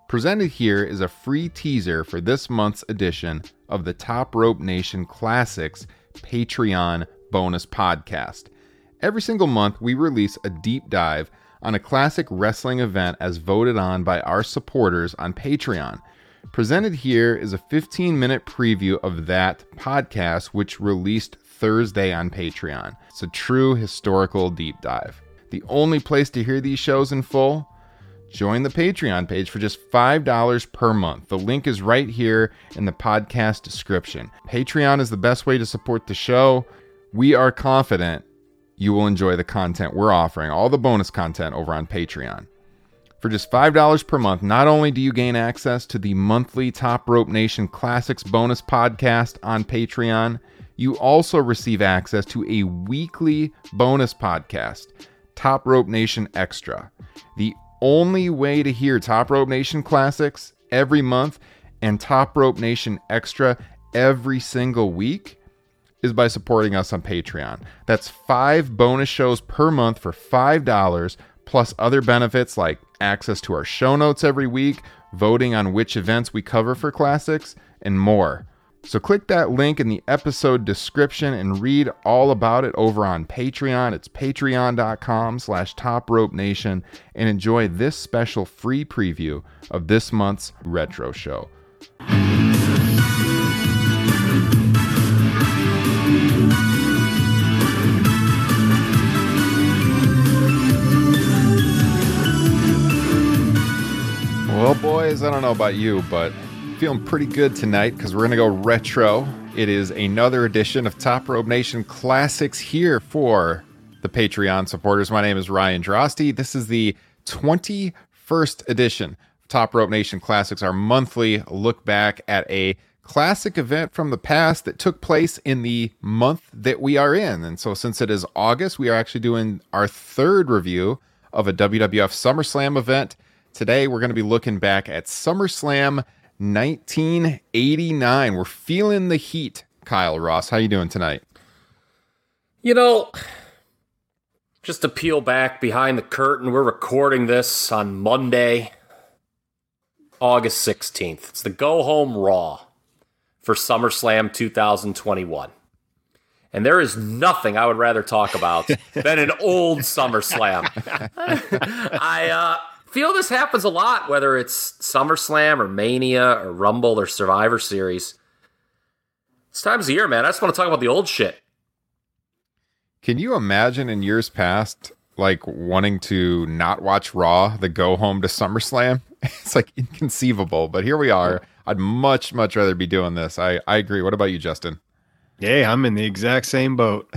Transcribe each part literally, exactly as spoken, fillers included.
Presented here is a free teaser for this month's edition of the Top Rope Nation Classics Patreon bonus podcast. Every single month, we release a deep dive on a classic wrestling event as voted on by our supporters on Patreon. Presented here is a fifteen-minute preview of that podcast, which released Thursday on Patreon. It's a true historical deep dive. The only place to hear these shows in full? Join the Patreon page for just five dollars per month. The link is right here in the podcast description. Patreon is the best way to support the show. We are confident you will enjoy the content we're offering, all the bonus content over on Patreon. For just five dollars per month, not only do you gain access to the monthly Top Rope Nation Classics bonus podcast on Patreon, you also receive access to a weekly bonus podcast, Top Rope Nation Extra. The only way to hear Top Rope Nation Classics every month and Top Rope Nation Extra every single week is by supporting us on Patreon. That's five bonus shows per month for five dollars, plus other benefits like access to our show notes every week, voting on which events we cover for Classics, and more. So click that link in the episode description and read all about it over on Patreon. It's patreon.com slash Top Rope Nation, and enjoy this special free preview of this month's retro show. Well, boys, I don't know about you, but feeling pretty good tonight because we're going to go retro. It is another edition of Top Rope Nation Classics here for the Patreon supporters. My name is Ryan Drosty. This is the twenty-first edition of Top Rope Nation Classics, our monthly look back at a classic event from the past that took place in the month that we are in. And so since it is August, we are actually doing our third review of a W W F SummerSlam event. Today, we're going to be looking back at SummerSlam nineteen eighty-nine. We're feeling the heat. Kyle Ross, how you doing tonight? You know, just to peel back behind the curtain, we're recording this on Monday, August sixteenth. It's the go-home Raw for SummerSlam twenty twenty-one. And there is nothing I would rather talk about than an old SummerSlam. I, uh... feel this happens a lot, whether it's SummerSlam or Mania or Rumble or Survivor Series. It's times of the year, man. I just want to talk about the old shit. Can you imagine in years past, like, wanting to not watch Raw, the go home to SummerSlam? It's like inconceivable, but here we are. I'd much, much rather be doing this. I, I agree. What about you, Justin? Yeah, I'm in the exact same boat.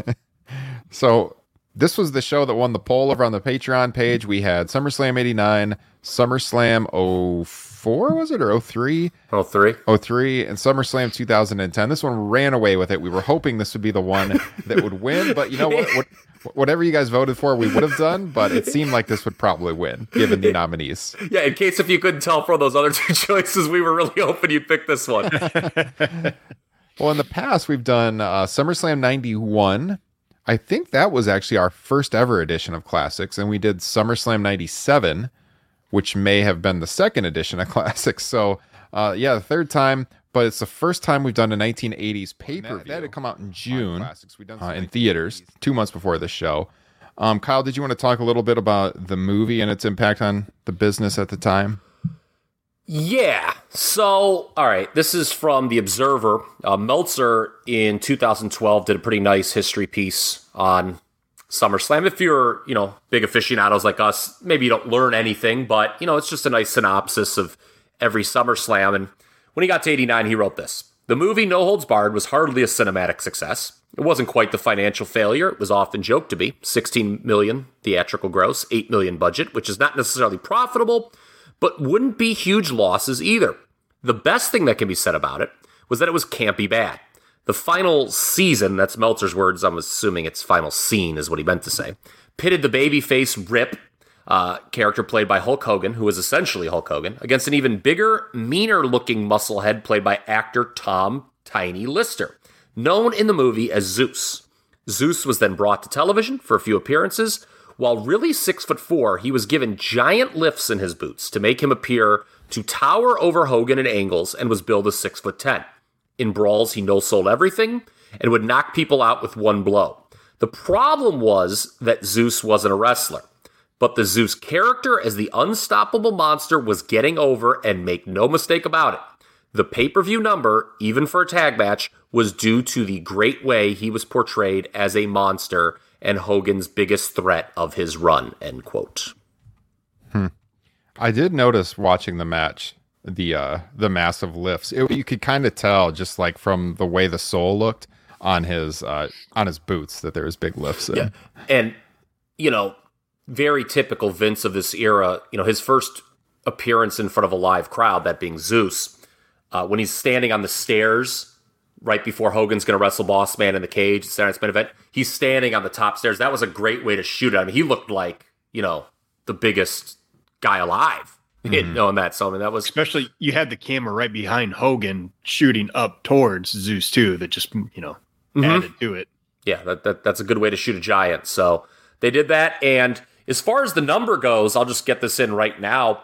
So this was the show that won the poll over on the Patreon page. We had SummerSlam eighty-nine, SummerSlam oh four, was it, or oh three? oh three. oh three, and SummerSlam two thousand ten. This one ran away with it. We were hoping this would be the one that would win, but you know what? what whatever you guys voted for, we would have done, but it seemed like this would probably win, given the nominees. Yeah, in case if you couldn't tell from those other two choices, we were really hoping you'd pick this one. Well, in the past, we've done uh, SummerSlam ninety-one. I think that was actually our first ever edition of Classics, and we did SummerSlam ninety-seven, which may have been the second edition of Classics. So, uh, yeah, the third time, but it's the first time we've done a nineteen eighties pay-per-view. That, that had come out in June uh, in theaters, two months before the show. Um, Kyle, did you want to talk a little bit about the movie and its impact on the business at the time? Yeah. So, all right, this is from The Observer. Uh, Meltzer in two thousand twelve did a pretty nice history piece on SummerSlam. If you're, you know, big aficionados like us, maybe you don't learn anything, but, you know, it's just a nice synopsis of every SummerSlam. And when he got to eighty-nine, he wrote this. The movie No Holds Barred was hardly a cinematic success. It wasn't quite the financial failure it was often joked to be. sixteen million theatrical gross, eight million budget, which is not necessarily profitable, but wouldn't be huge losses either. The best thing that can be said about it was that it was campy bad. The final season, that's Meltzer's words, I'm assuming it's final scene is what he meant to say, pitted the babyface Rip, uh, character played by Hulk Hogan, who was essentially Hulk Hogan, against an even bigger, meaner-looking musclehead played by actor Tom Tiny Lister, known in the movie as Zeus. Zeus was then brought to television for a few appearances. While really six foot four, he was given giant lifts in his boots to make him appear to tower over Hogan in angles and was billed as six foot ten. In brawls, he no-sold everything and would knock people out with one blow. The problem was that Zeus wasn't a wrestler, but the Zeus character as the unstoppable monster was getting over, and make no mistake about it. The pay-per-view number, even for a tag match, was due to the great way he was portrayed as a monster and Hogan's biggest threat of his run, end quote. Hmm. I did notice watching the match, the uh, the massive lifts. It, you could kind of tell just like from the way the Soul looked on his uh, on his boots that there was big lifts in. Yeah. And, you know, very typical Vince of this era, you know, his first appearance in front of a live crowd, that being Zeus, uh, when he's standing on the stairs right before Hogan's going to wrestle Boss Man in the cage, Saturday Night's Main Event, he's standing on the top stairs. That was a great way to shoot it. I mean, he looked like, you know, the biggest guy alive. Mm-hmm. Knowing that, so I mean, that was especially you had the camera right behind Hogan shooting up towards Zeus too. That just you know mm-hmm. added to it. Yeah, that, that that's a good way to shoot a giant. So they did that. And as far as the number goes, I'll just get this in right now.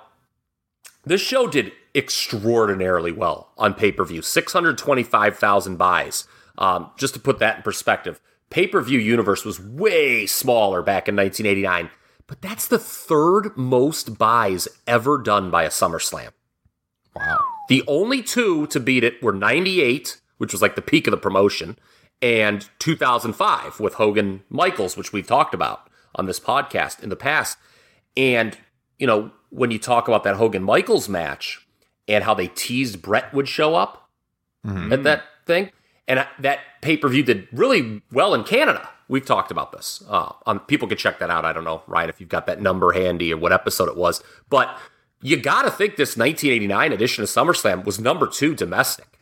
This show did extraordinarily well on pay-per-view. six hundred twenty-five thousand buys. Um, just to put that in perspective, pay-per-view universe was way smaller back in nineteen eighty-nine. But that's the third most buys ever done by a SummerSlam. Wow. The only two to beat it were ninety-eight, which was like the peak of the promotion, and two thousand five with Hogan Michaels, which we've talked about on this podcast in the past. And, you know, when you talk about that Hogan Michaels match and how they teased Brett would show up mm-hmm. at that thing, and that pay-per-view did really well in Canada. We've talked about this. Uh, um, people could check that out. I don't know, Ryan, if you've got that number handy or what episode it was. But you got to think this nineteen eighty-nine edition of SummerSlam was number two domestic.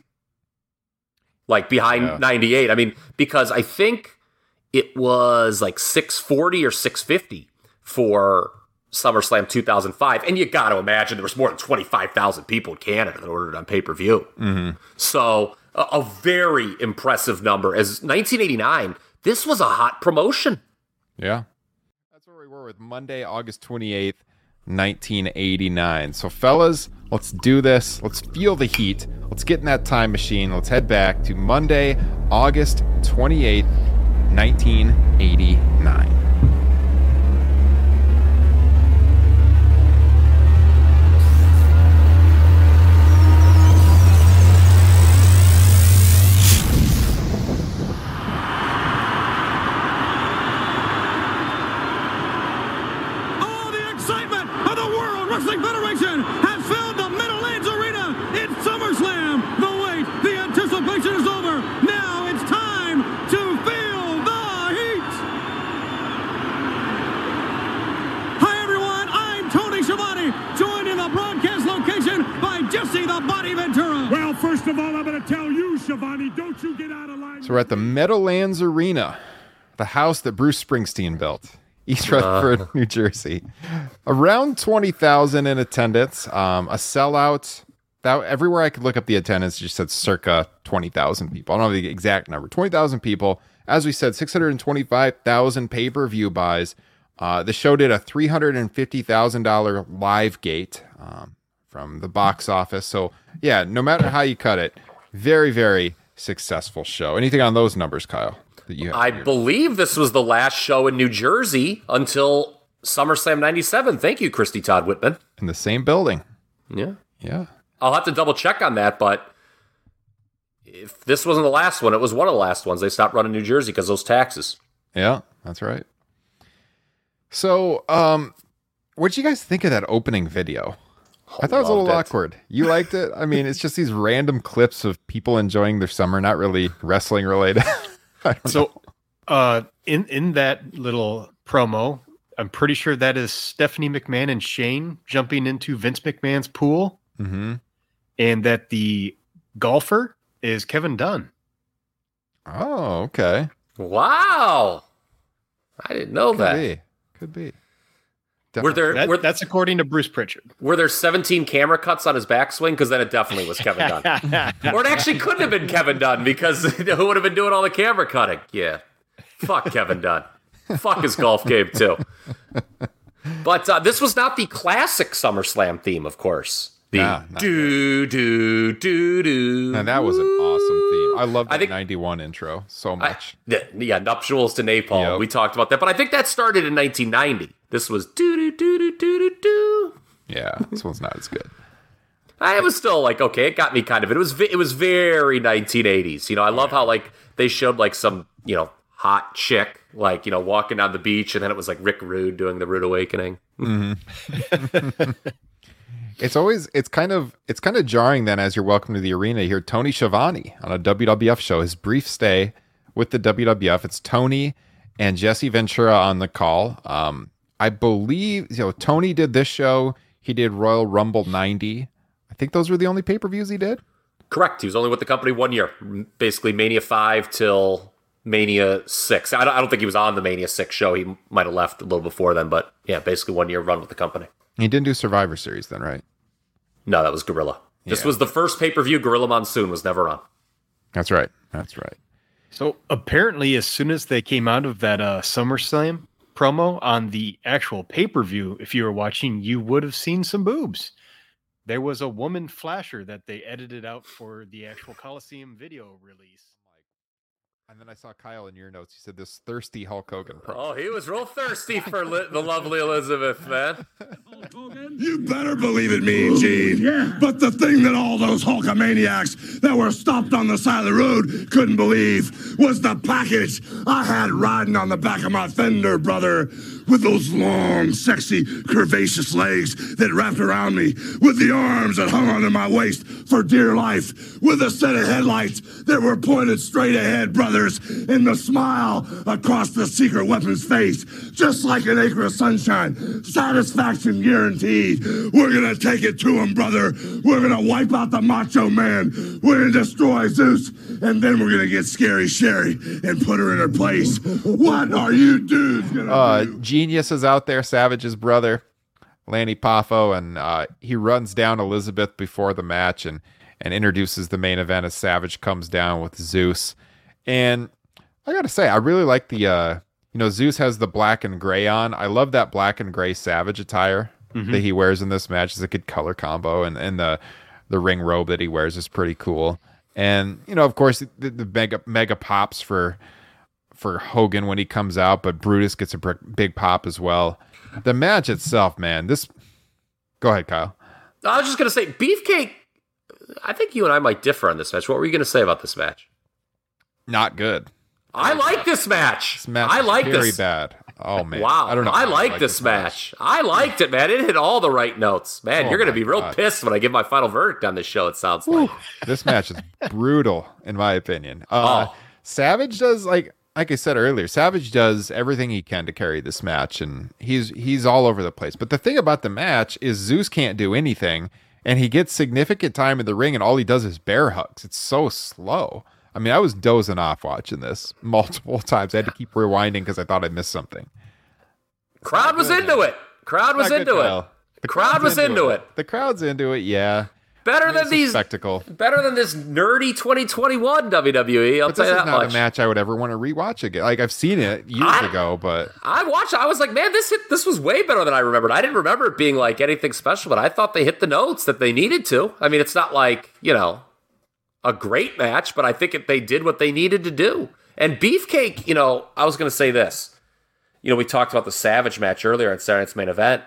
Like behind yeah. ninety-eight. I mean, because I think it was like six forty or six fifty for SummerSlam two thousand five. And you got to imagine there was more than twenty-five thousand people in Canada that ordered on pay-per-view. Mm-hmm. So a, a very impressive number. As nineteen eighty-nine... this was a hot promotion. Yeah. That's where we were with Monday, August twenty-eighth, nineteen eighty-nine. So, fellas, let's do this. Let's feel the heat. Let's get in that time machine. Let's head back to Monday, August twenty-eighth, nineteen eighty-nine. Wrestling Federation has filled the Meadowlands Arena. It's SummerSlam. The wait, the anticipation is over. Now it's time to feel the heat. Hi, everyone. I'm Tony Schiavone, joined in the broadcast location by Jesse the Body Ventura. Well, first of all, I'm going to tell you, Schiavone, don't you get out of line. So we're at the Meadowlands Arena, the house that Bruce Springsteen built. East Rutherford, uh. New Jersey. Around twenty thousand in attendance. Um, a sellout. That everywhere I could look up the attendance just said circa twenty thousand people. I don't know the exact number. twenty thousand people. As we said, six hundred twenty-five thousand pay-per-view buys. Uh, the show did a three hundred fifty thousand dollars live gate um, from the box office. So, yeah, no matter how you cut it, very, very successful show. Anything on those numbers, Kyle? That you have I believe this was the last show in New Jersey until SummerSlam ninety-seven. Thank you, Christy Todd Whitman. In the same building. Yeah. Yeah. I'll have to double check on that, but if this wasn't the last one, it was one of the last ones. They stopped running New Jersey because those taxes. Yeah, that's right. So, um, what did you guys think of that opening video? Oh, I thought it was a little it. awkward. You liked it? I mean, it's just these random clips of people enjoying their summer, not really wrestling related. So, uh, in in that little promo, I'm pretty sure that is Stephanie McMahon and Shane jumping into Vince McMahon's pool, mm-hmm. and that the golfer is Kevin Dunn. Oh, okay. Wow, I didn't know Could that. Be. Could be. Were there? That, were, that's according to Bruce Pritchard. Were there seventeen camera cuts on his backswing? Because then it definitely was Kevin Dunn. Or it actually couldn't have been Kevin Dunn because who would have been doing all the camera cutting? Yeah. Fuck Kevin Dunn. Fuck his golf game, too. But uh, this was not the classic SummerSlam theme, of course. The Nah, do, do, do, do. And that was an awesome theme. I love that I think- ninety-one intro so much. I, yeah, yeah, Nuptials to Napalm. Yep. We talked about that. But I think that started in nineteen ninety. This was do, do, do, do, do, do, do. Yeah, this one's not as good. I was still like, okay, it got me kind of. It was ve- it was very nineteen eighties. You know, I love how like they showed like some, you know, hot chick, like, you know, walking down the beach, and then it was like Rick Rude doing the Rude Awakening. It's always it's kind of it's kind of jarring then as you're welcome to the arena. You hear Tony Schiavone on a W W F show, his brief stay with the W W F. It's Tony and Jesse Ventura on the call. Um, I believe you know Tony did this show. He did Royal Rumble ninety. I think those were the only pay-per-views he did. Correct. He was only with the company one year, basically Mania five till Mania six. I don't, I don't think he was on the Mania six show. He might have left a little before then, but yeah, basically one year run with the company. He didn't do Survivor Series then, right? No, that was Gorilla. This Yeah. was the first pay-per-view Gorilla Monsoon was never on. That's right. That's right. So apparently, as soon as they came out of that uh, SummerSlam promo on the actual pay-per-view, if you were watching, you would have seen some boobs. There was a woman flasher that they edited out for the actual Coliseum video release. And then I saw Kyle in your notes. You said this thirsty Hulk Hogan. Pro. Oh, he was real thirsty for li- the lovely Elizabeth, man. You better believe it, Mean Gene. Yeah. But the thing that all those Hulkamaniacs that were stopped on the side of the road couldn't believe was the package I had riding on the back of my fender, brother, with those long, sexy, curvaceous legs that wrapped around me, with the arms that hung onto my waist for dear life, with a set of headlights that were pointed straight ahead, brothers, and the smile across the secret weapon's face, just like an acre of sunshine. Satisfaction guaranteed. We're gonna take it to him, brother. We're gonna wipe out the Macho Man. We're gonna destroy Zeus, and then we're gonna get Scary Sherry and put her in her place. What are you dudes gonna Uh, do? Genius is out there, Savage's brother, Lanny Poffo, and uh, he runs down Elizabeth before the match and, and introduces the main event as Savage comes down with Zeus. And I gotta say, I really like the, uh, you know, Zeus has the black and gray on. I love that black and gray Savage attire Mm-hmm. that he wears in this match. It's a good color combo, and, and the the ring robe that he wears is pretty cool. And, you know, of course, the, the mega mega pops for for Hogan when he comes out, but Brutus gets a br- big pop as well. The match itself, man, this... Go ahead, Kyle. I was just going to say, Beefcake, I think you and I might differ on this match. What were you going to say about this match? Not good. I like this match. This match I is like very this. bad. Oh, man. Wow. I don't know. I how like this match. I liked it, man. It hit all the right notes. Man, Oh you're going to my be real God. pissed when I give my final verdict on this show, it sounds like. This match is brutal, in my opinion. Uh, Oh. Savage does, like like I said earlier, Savage does everything he can to carry this match, and he's he's all over the place. But the thing about the match is Zeus can't do anything, and he gets significant time in the ring, and all he does is bear hugs. It's so slow. I mean, I was dozing off watching this multiple times. I had to keep rewinding because I thought I missed something. Crowd was into it. Crowd was Not into good, it. Kyle. The crowd was into it. The crowd's into it, yeah. Better It's than a these. spectacle. Better than this nerdy twenty twenty-one W W E. I'll But tell this you is that not much. a match I would ever want to rewatch again. Like, I've seen it years I- ago, but I watched it. I was like, man, this hit, this was way better than I remembered. I didn't remember it being like anything special, but I thought they hit the notes that they needed to. I mean, it's not like, you know, a great match, but I think it, they did what they needed to do. And Beefcake, you know, I was going to say this. You know, we talked about the Savage match earlier in Saturday Night's Main Event.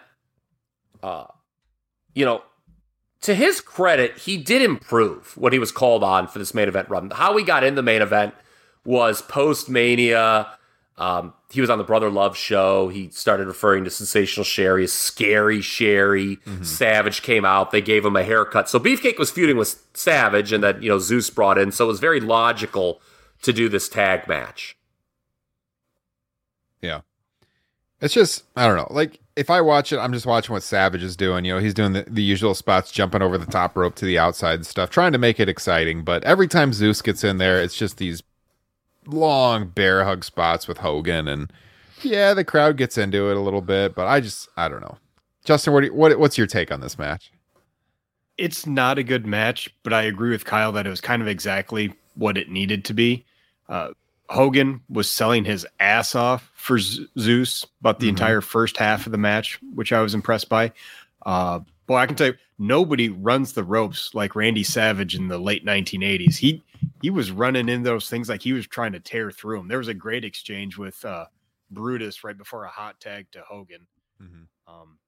Uh, you know, to his credit, he did improve when he was called on for this main event run. How he got in the main event was post-Mania. Um, he was on the Brother Love show. He started referring to Sensational Sherry as Scary Sherry. Mm-hmm. Savage came out. They gave him a haircut. So Beefcake was feuding with Savage, and then, you know, Zeus brought in. So it was very logical to do this tag match. yeah. It's just, I don't know. Like, if I watch it, I'm just watching what Savage is doing. You know, he's doing the, the usual spots, jumping over the top rope to the outside and stuff, trying to make it exciting. But every time Zeus gets in there, it's just these long bear hug spots with Hogan. And yeah, the crowd gets into it a little bit, but I just, I don't know. Justin, what, do you, what what's your take on this match? It's not a good match, but I agree with Kyle that it was kind of exactly what it needed to be. Uh, Hogan was selling his ass off for Z- Zeus about the mm-hmm. entire first half of the match, which I was impressed by. Uh, boy, I can tell you, nobody runs the ropes like Randy Savage in the late nineteen eighties. He he was running in those things like he was trying to tear through them. There was a great exchange with uh, Brutus right before a hot tag to Hogan. Mm-hmm. Um,